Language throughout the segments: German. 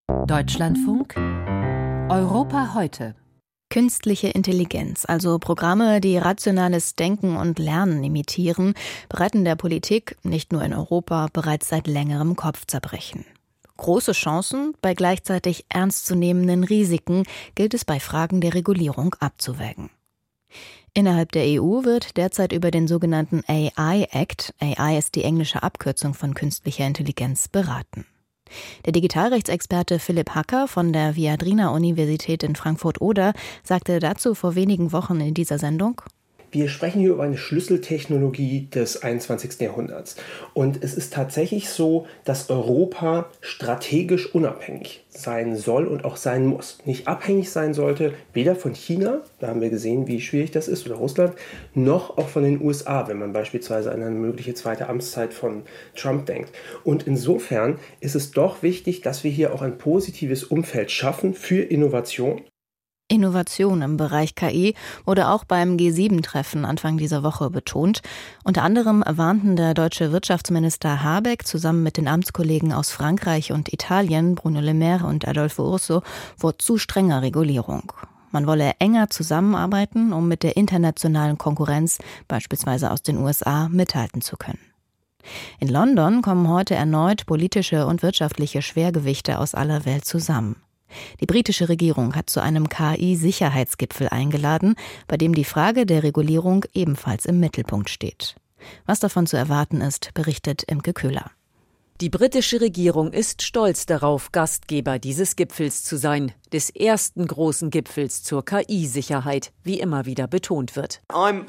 Deutschlandfunk Europa heute. Künstliche Intelligenz, also Programme, die rationales Denken und Lernen imitieren, bereiten der Politik, nicht nur in Europa, bereits seit längerem Kopfzerbrechen. Große Chancen, bei gleichzeitig ernstzunehmenden Risiken gilt es bei Fragen der Regulierung abzuwägen. Innerhalb der EU wird derzeit über den sogenannten AI Act, AI ist die englische Abkürzung von künstlicher Intelligenz, beraten. Der Digitalrechtsexperte Philipp Hacker von der Viadrina-Universität in Frankfurt-Oder sagte dazu vor wenigen Wochen in dieser Sendung: Wir sprechen hier über eine Schlüsseltechnologie des 21. Jahrhunderts. Und es ist tatsächlich so, dass Europa strategisch unabhängig sein soll und auch sein muss. Nicht abhängig sein sollte, weder von China, da haben wir gesehen, wie schwierig das ist, oder Russland, noch auch von den USA, wenn man beispielsweise an eine mögliche zweite Amtszeit von Trump denkt. Und insofern ist es doch wichtig, dass wir hier auch ein positives Umfeld schaffen für Innovation. Innovation im Bereich KI wurde auch beim G7-Treffen Anfang dieser Woche betont. Unter anderem warnten der deutsche Wirtschaftsminister Habeck zusammen mit den Amtskollegen aus Frankreich und Italien, Bruno Le Maire und Adolfo Urso, vor zu strenger Regulierung. Man wolle enger zusammenarbeiten, um mit der internationalen Konkurrenz, beispielsweise aus den USA, mithalten zu können. In London kommen heute erneut politische und wirtschaftliche Schwergewichte aus aller Welt zusammen. Die britische Regierung hat zu einem KI-Sicherheitsgipfel eingeladen, bei dem die Frage der Regulierung ebenfalls im Mittelpunkt steht. Was davon zu erwarten ist, berichtet Imke Köhler. Die britische Regierung ist stolz darauf, Gastgeber dieses Gipfels zu sein, des ersten großen Gipfels zur KI-Sicherheit, wie immer wieder betont wird.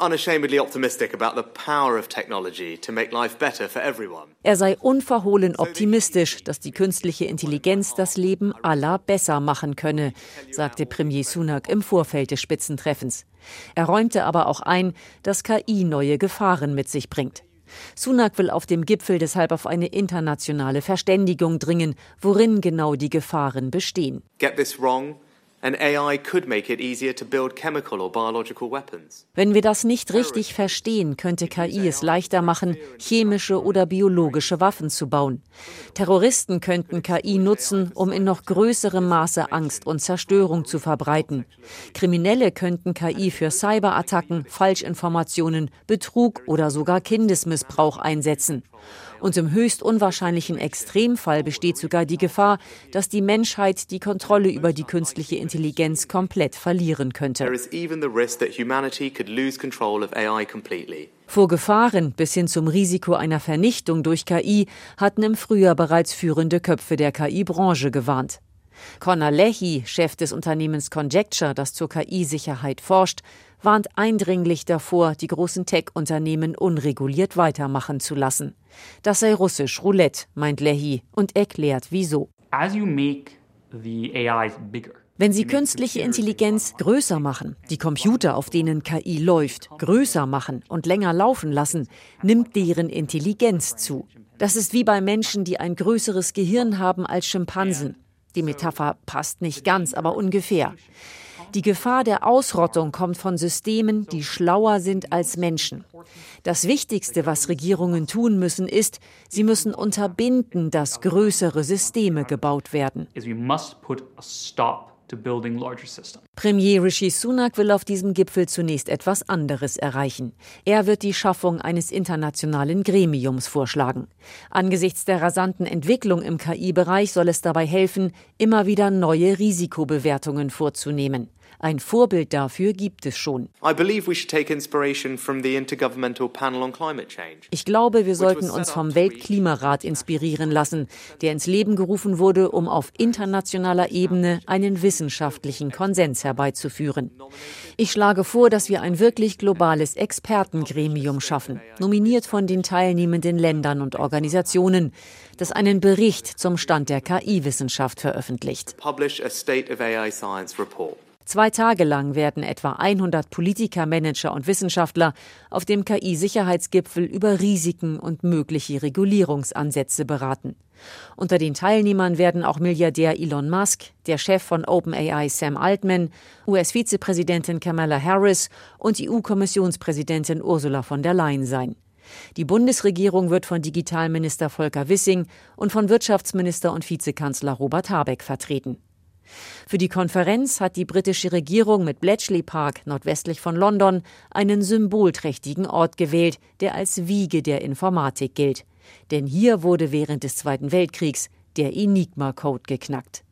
Er sei unverhohlen optimistisch, dass die künstliche Intelligenz das Leben aller besser machen könne, sagte Premier Sunak im Vorfeld des Spitzentreffens. Er räumte aber auch ein, dass KI neue Gefahren mit sich bringt. Sunak will auf dem Gipfel deshalb auf eine internationale Verständigung dringen, worin genau die Gefahren bestehen. Get this wrong, and AI could make it easier to build chemical or biological weapons. Wenn wir das nicht richtig verstehen, könnte KI es leichter machen, chemische oder biologische Waffen zu bauen. Terroristen könnten KI nutzen, um in noch größerem Maße Angst und Zerstörung zu verbreiten. Kriminelle könnten KI für Cyberattacken, Falschinformationen, Betrug oder sogar Kindesmissbrauch einsetzen. Und im höchst unwahrscheinlichen Extremfall besteht sogar die Gefahr, dass die Menschheit die Kontrolle über die künstliche Intelligenz komplett verlieren könnte. Vor Gefahren bis hin zum Risiko einer Vernichtung durch KI hatten im Frühjahr bereits führende Köpfe der KI-Branche gewarnt. Conor Leahy, Chef des Unternehmens Conjecture, das zur KI-Sicherheit forscht, warnt eindringlich davor, die großen Tech-Unternehmen unreguliert weitermachen zu lassen. Das sei russisch Roulette, meint Leahy, und erklärt, wieso. Wenn Sie künstliche Intelligenz größer machen, die Computer, auf denen KI läuft, größer machen und länger laufen lassen, nimmt deren Intelligenz zu. Das ist wie bei Menschen, die ein größeres Gehirn haben als Schimpansen. Die Metapher passt nicht ganz, aber ungefähr. Die Gefahr der Ausrottung kommt von Systemen, die schlauer sind als Menschen. Das Wichtigste, was Regierungen tun müssen, ist, sie müssen unterbinden, dass größere Systeme gebaut werden. Premier Rishi Sunak will auf diesem Gipfel zunächst etwas anderes erreichen. Er wird die Schaffung eines internationalen Gremiums vorschlagen. Angesichts der rasanten Entwicklung im KI-Bereich soll es dabei helfen, immer wieder neue Risikobewertungen vorzunehmen. Ein Vorbild dafür gibt es schon. Ich glaube, wir sollten uns vom Weltklimarat inspirieren lassen, der ins Leben gerufen wurde, um auf internationaler Ebene einen wissenschaftlichen Konsens herbeizuführen. Ich schlage vor, dass wir ein wirklich globales Expertengremium schaffen, nominiert von den teilnehmenden Ländern und Organisationen, das einen Bericht zum Stand der KI-Wissenschaft veröffentlicht. 2 Tage lang werden etwa 100 Politiker, Manager und Wissenschaftler auf dem KI-Sicherheitsgipfel über Risiken und mögliche Regulierungsansätze beraten. Unter den Teilnehmern werden auch Milliardär Elon Musk, der Chef von OpenAI Sam Altman, US-Vizepräsidentin Kamala Harris und EU-Kommissionspräsidentin Ursula von der Leyen sein. Die Bundesregierung wird von Digitalminister Volker Wissing und von Wirtschaftsminister und Vizekanzler Robert Habeck vertreten. Für die Konferenz hat die britische Regierung mit Bletchley Park nordwestlich von London einen symbolträchtigen Ort gewählt, der als Wiege der Informatik gilt. Denn hier wurde während des Zweiten Weltkriegs der Enigma-Code geknackt.